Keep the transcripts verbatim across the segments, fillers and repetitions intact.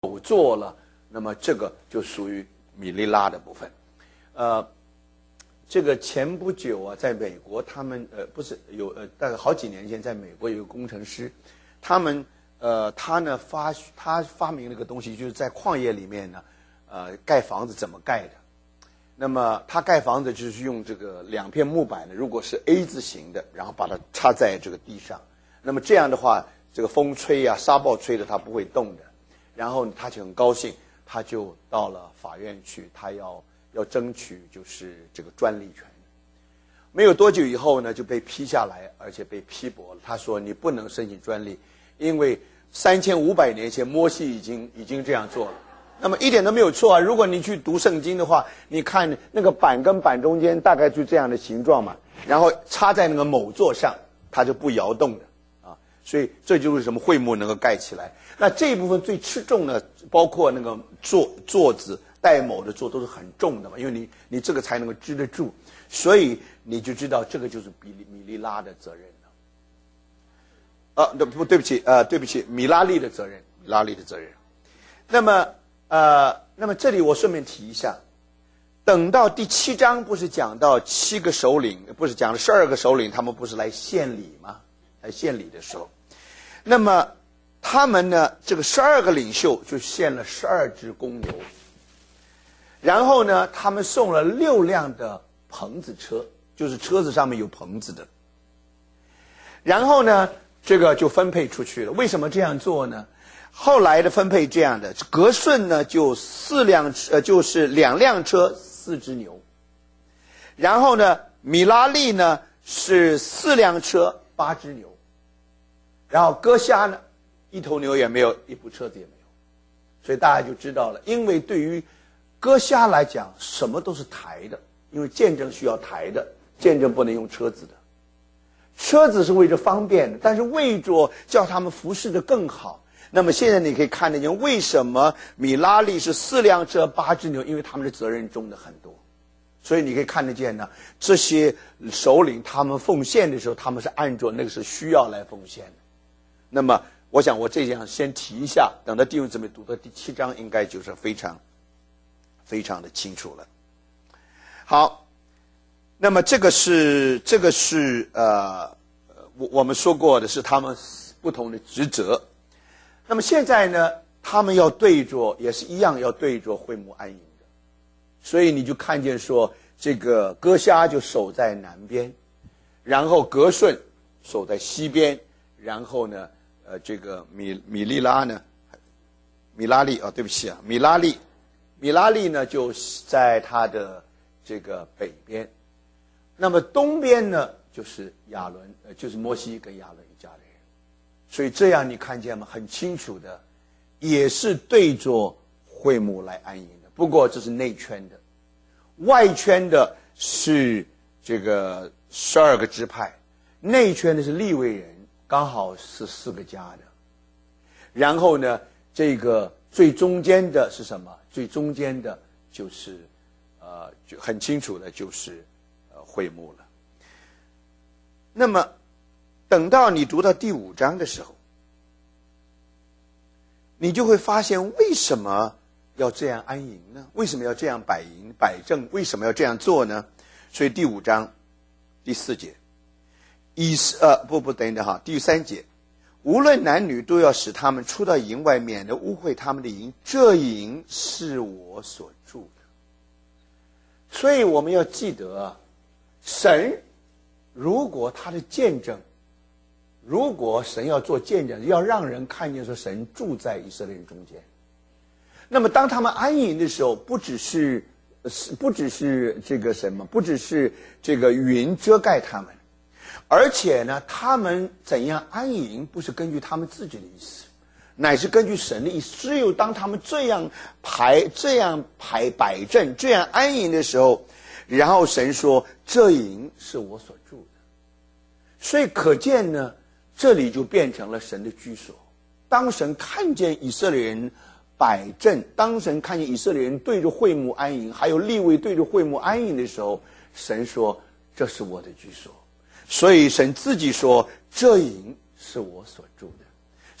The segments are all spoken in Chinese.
有做了，那么这个就属于米利拉的部分。呃，这个前不久啊，在美国，他们呃不是有呃大概好几年前，在美国有个工程师，他们呃他呢发他发明了个东西，就是在旷野里面呢，呃盖房子怎么盖的。那么他盖房子就是用这个两片木板呢，如果是 A 字形的，然后把它插在这个地上，那么这样的话，这个风吹啊，沙暴吹的它不会动的。然后他就很高兴，他就到了法院去，他要要争取就是这个专利权。没有多久以后呢，就被批下来，而且被批驳了。他说你不能申请专利，因为三千五百年前摩西已经已经这样做了。那么一点都没有错啊！如果你去读圣经的话，你看那个板跟板中间大概就这样的形状嘛，然后插在那个某座上，它就不摇动的啊。所以这就是为什么会幕能够盖起来。那这一部分最吃重的，包括那个座座子带某的座都是很重的嘛，因为你你这个才能够支得住，所以你就知道这个就是比利米利拉的责任了。啊，对不对不起，呃，对不起，米拉利的责任，米拉利的责任。那么。呃，那么这里我顺便提一下，等到第七章不是讲到七个首领，不是讲了十二个首领，他们不是来献礼吗？来献礼的时候，那么他们呢，这个十二个领袖就献了十二只公牛，然后呢，他们送了六辆的棚子车，就是车子上面有棚子的，然后呢，这个就分配出去了。为什么这样做呢？后来的分配这样的，格顺呢就四辆呃就是两辆车四只牛，然后呢米拉利呢是四辆车八只牛，然后哥夏呢一头牛也没有，一部车子也没有，所以大家就知道了，因为对于哥夏来讲什么都是抬的，因为见证需要抬的，见证不能用车子的，车子是为着方便的，但是为着叫他们服侍的更好。那么现在你可以看得见，为什么米拉利是四辆车八只牛？因为他们的责任重的很多，所以你可以看得见呢，这些首领他们奉献的时候，他们是按照那个是需要来奉献的。那么我想我这样先提一下，等到弟兄姊妹读到第七章，应该就是非常非常的清楚了。好，那么这个是这个是呃，我我们说过的是他们不同的职责。那么现在呢，他们要对着，也是一样要对着会幕安营的，所以你就看见说，这个哥夏就守在南边，然后格顺守在西边，然后呢，呃，这个米米利拉呢，米拉利啊、哦，对不起啊，米拉利，米拉利呢就在他的这个北边，那么东边呢就是亚伦，呃，就是摩西跟亚伦一家人。所以这样你看见吗？很清楚的，也是对着会幕来安营的。不过这是内圈的，外圈的是这个十二个支派，内圈的是利未人，刚好是四个家的。然后呢，这个最中间的是什么？最中间的就是呃，就很清楚的就是呃会幕了。那么。等到你读到第五章的时候，你就会发现为什么要这样安营呢？为什么要这样摆营摆正？为什么要这样做呢？所以第五章第四节，以呃不不等等哈，第三节，无论男女都要使他们出到营外，免得污秽他们的营。这营是我所住的。所以我们要记得，神如果他的见证。如果神要做见证，要让人看见说神住在以色列人中间，那么当他们安营的时候，不只是不只是这个什么，不只是这个云遮盖他们，而且呢，他们怎样安营，不是根据他们自己的意思，乃是根据神的意思。只有当他们这样排、这样排摆阵、这样安营的时候，然后神说：“这营是我所住的。”所以可见呢。这里就变成了神的居所。当神看见以色列人摆阵，当神看见以色列人对着会幕安营，还有利未对着会幕安营的时候，神说：“这是我的居所。”所以神自己说：“这营是我所住的。”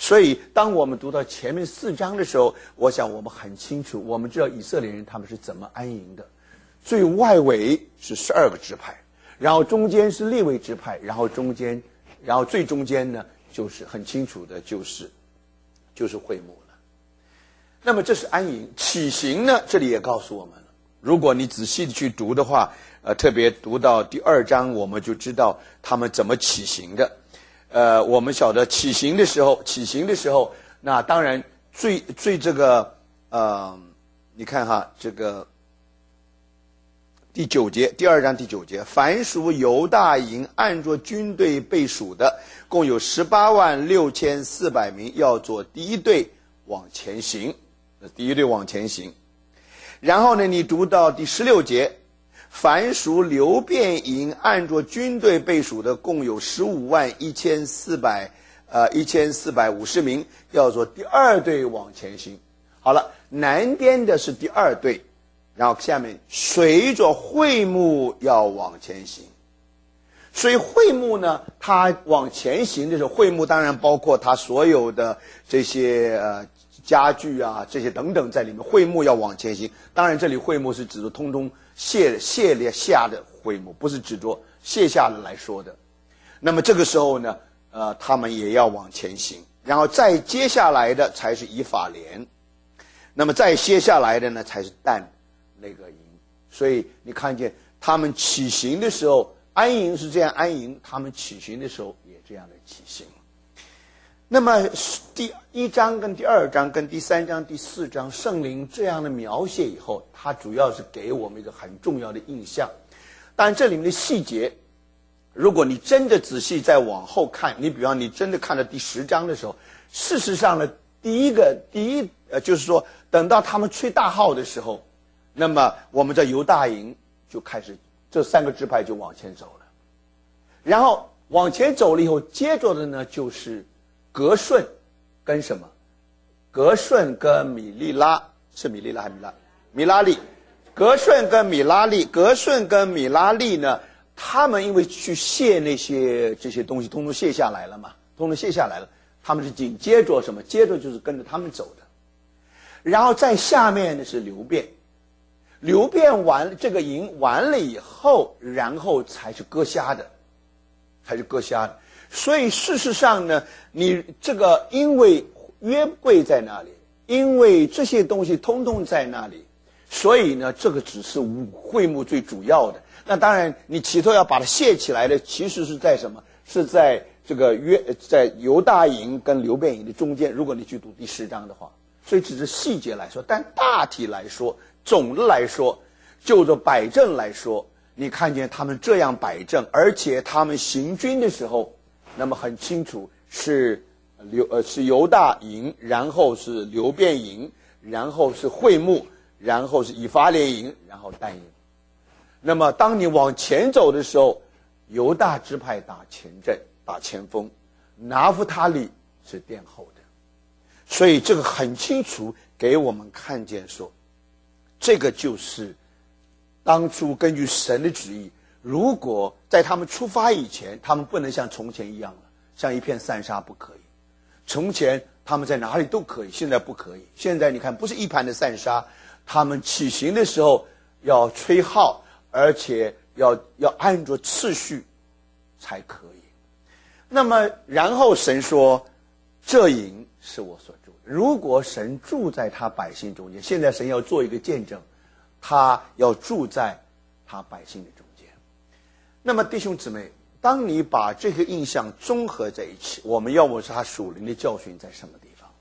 所以当我们读到前面四章的时候，我想我们很清楚，我们知道以色列人他们是怎么安营的。最外围是十二个支派，然后中间是利未支派，然后中间然后最中间呢就是很清楚的就是就是会幕了。那么这是安营。起行呢，这里也告诉我们了，如果你仔细的去读的话，呃特别读到第二章，我们就知道他们怎么起行的。呃我们晓得起行的时候起行的时候那当然最最这个呃你看哈，这个第九节，第二章第九节，凡属犹大营按着军队被数的，共有十八万六千四百名，要做第一队往前行。第一队往前行。然后呢，你读到第十六节，凡属流便营按着军队被数的，共有十五万一千四百呃一千四百五十名，要做第二队往前行。好了，南边的是第二队。然后下面随着会幕要往前行，所以会幕呢，它往前行的时候，会幕当然包括它所有的这些呃家具啊，这些等等在里面。会幕要往前行，当然这里会幕是指着通通卸卸列下的会幕，不是指着卸下的来说的。那么这个时候呢，呃，他们也要往前行，然后再接下来的才是以法莲，那么再接下来的呢才是但那个营。所以你看见他们起行的时候，安营是这样安营，他们起行的时候也这样的起行。那么第一章跟第二章跟第三章第四章圣灵这样的描写以后，它主要是给我们一个很重要的印象。当然这里面的细节，如果你真的仔细再往后看，你比方你真的看到第十章的时候，事实上呢，第一个第一呃就是说等到他们吹大号的时候，那么我们在犹大营就开始，这三个支派就往前走了，然后往前走了以后，接着的呢就是革顺跟什么？革顺跟米利拉，是米利拉还是米拉？米拉利。革顺跟米拉利，革顺跟米拉利呢，他们因为去卸那些这些东西，通通卸下来了嘛，通通卸下来了，他们是紧接着什么？接着就是跟着他们走的。然后在下面呢是流便。流便完这个营完了以后，然后才是割虾的，才是割虾的。所以事实上呢，你这个因为约柜在那里，因为这些东西通通在那里，所以呢，这个只是会幕最主要的。那当然，你起头要把它卸起来的，其实是在什么？是在这个约在犹大营跟流便营的中间。如果你去读第十章的话，所以只是细节来说，但大体来说。总的来说，就着摆阵来说，你看见他们这样摆阵，而且他们行军的时候，那么很清楚是流呃是犹大营，然后是流便营，然后是会幕，然后是以法莲营，然后但营。那么当你往前走的时候，犹大支派打前阵，打前锋，拿弗他利是殿后的。所以这个很清楚给我们看见说，这个就是当初根据神的旨意，如果在他们出发以前，他们不能像从前一样了，像一片散沙不可以。从前他们在哪里都可以，现在不可以。现在你看，不是一盘的散沙，他们起行的时候要吹号，而且要要按着次序才可以。那么然后神说，这营是我所住的。如果神住在他百姓中间，现在神要做一个见证，他要住在他百姓的中间。那么弟兄姊妹，当你把这个印象综合在一起，我们要问是他属灵的教训在什么地方？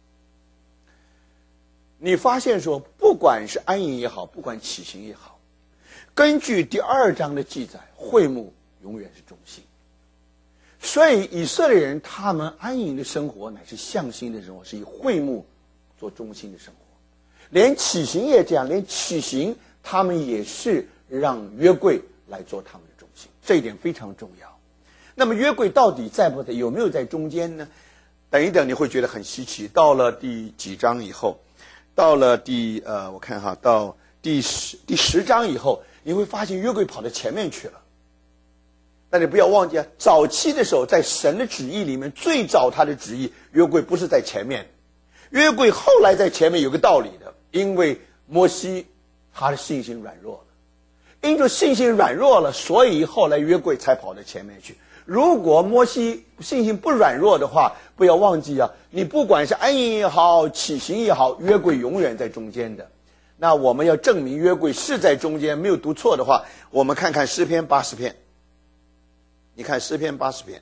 你发现说，不管是安营也好，不管起行也好，根据第二章的记载，会幕永远是中心。所以以色列人他们安营的生活乃是向心的生活，是以会幕做中心的生活。连起行也这样，连起行他们也是让约柜来做他们的中心，这一点非常重要。那么约柜到底在不在，有没有在中间呢？等一等你会觉得很稀奇。到了第几章以后，到了第呃我看哈，到第十第十章以后，你会发现约柜跑到前面去了。 但你不要忘记啊，早期的时候，在神的旨意里面，最早他的旨意，约柜不是在前面，约柜后来在前面有个道理的，因为摩西他的信心软弱了，因着信心软弱了，所以后来约柜才跑到前面去。如果摩西信心不软弱的话，不要忘记啊，你不管是安营也好，起行也好，约柜永远在中间的。那我们要证明约柜是在中间，没有读错的话，我们看看诗篇八十篇。你看诗篇八十篇，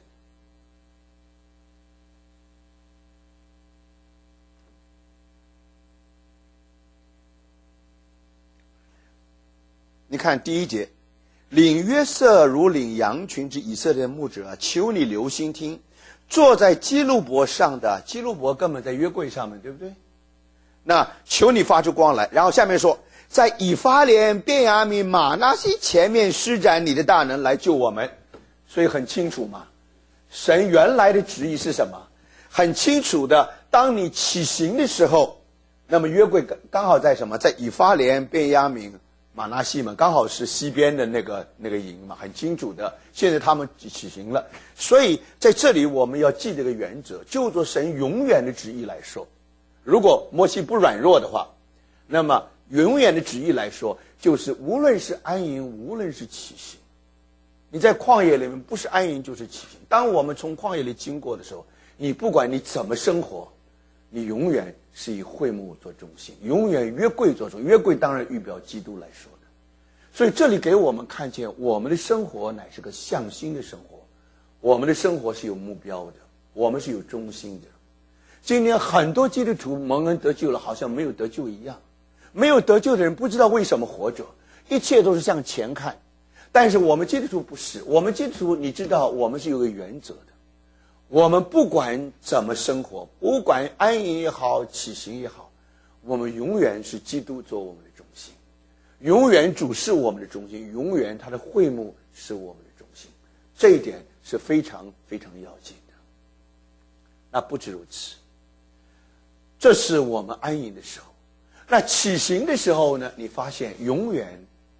你看第一节，领约瑟如领羊群之以色列牧者，求你留心听，坐在基路伯上的，基路伯根本在约柜上面，对不对？那求你发出光来。然后下面说，在以法莲、便雅悯、马拿西前面施展你的大能来救我们。所以很清楚嘛，神原来的旨意是什么？很清楚的，当你起行的时候，那么约柜刚好在什么？在以法莲、便雅悯、马拿西嘛，刚好是西边的那个那个营嘛，很清楚的。现在他们起行了，所以在这里我们要记这个原则，就做神永远的旨意来说。如果摩西不软弱的话，那么永远的旨意来说，就是无论是安营，无论是起行，你在旷野里面不是安营就是起行。当我们从旷野里经过的时候，你不管你怎么生活，你永远是以会幕做中心，永远约柜做中心。约柜当然预表基督来说的。所以这里给我们看见，我们的生活乃是个向心的生活，我们的生活是有目标的，我们是有中心的。今天很多基督徒蒙恩得救了，好像没有得救一样。没有得救的人不知道为什么活着，一切都是向前看。但是我们基督徒不是，我们基督徒你知道我们是有个原则的，我们不管怎么生活，不管安营也好，起行也好，我们永远是基督做我们的中心，永远主是我们的中心，永远他的会幕是我们的中心，这一点是非常非常要紧的。那不止如此，这是我们安营的时候。那起行的时候呢，你发现永远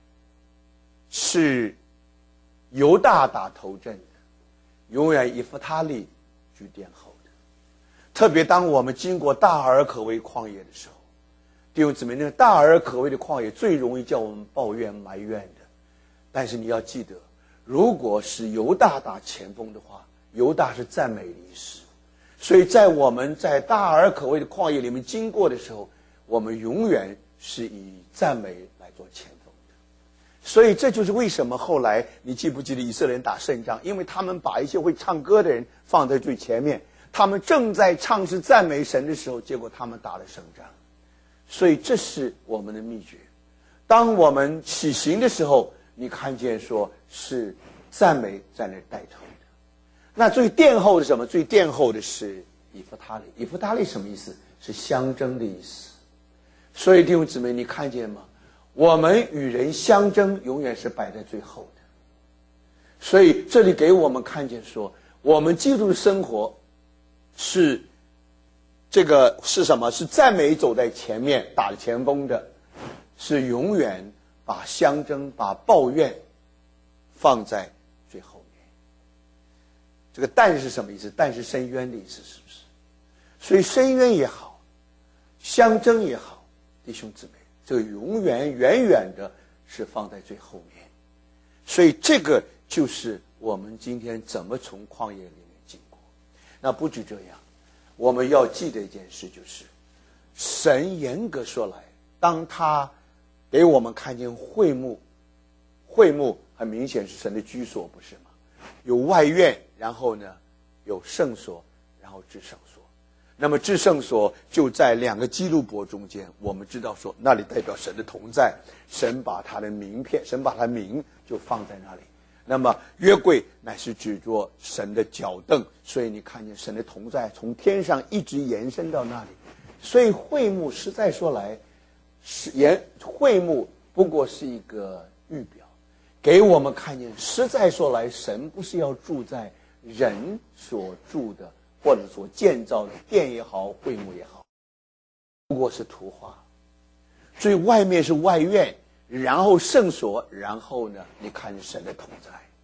是犹大打头阵的，永远以弗他利居殿后的。特别当我们经过大而可畏旷野的时候，弟兄姊妹，那个大而可畏的旷野最容易叫我们抱怨埋怨的。但是你要记得，如果是犹大打前锋的话，犹大是赞美离世，所以在我们在大而可畏的旷野里面经过的时候，我们永远是以赞美来做前锋的。所以这就是为什么后来你记不记得以色列人打胜仗，因为他们把一些会唱歌的人放在最前面，他们正在唱诗赞美神的时候，结果他们打了胜仗。所以这是我们的秘诀。当我们起行的时候，你看见说是赞美在那带头的。那最殿后的什么？最殿后的是以弗他利。以弗他利什么意思？是相争的意思。所以弟兄姊妹，你看见吗？我们与人相争永远是摆在最后的。所以这里给我们看见说，我们基督的生活是这个是什么？是赞美走在前面打前锋的，是永远把相争把抱怨放在最后面。这个但是什么意思？但是深渊的意思，是不是？所以深渊也好，相争也好，弟兄姊妹，这个永远远远的是放在最后面。所以这个就是我们今天怎么从旷野里面经过。那不止这样，我们要记得一件事，就是神严格说来，当他给我们看见会幕，会幕很明显是神的居所，不是吗？有外院，然后呢有圣所，然后至圣所。那么至圣所就在两个基路伯中间，我们知道说那里代表神的同在，神把他的名片，神把他的名就放在那里。那么约柜乃是指着神的脚凳，所以你看见神的同在从天上一直延伸到那里。所以会幕实在说来，是延会幕不过是一个预表，给我们看见实在说来，神不是要住在人所住的或者所建造的殿也好，会幕也好，不过是图画。所以外面是外院，然后圣所，然后呢你看神的同在。那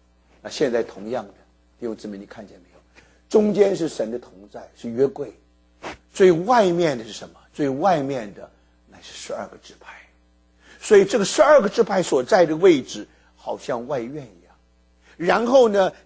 啊，现在同样的，弟兄姊妹，你看见没有？中间是神的同在，是约柜，最外面的是什么？最外面的乃是十二个支派。所以这个十二个支派所在的位置好像外院一样。然后呢，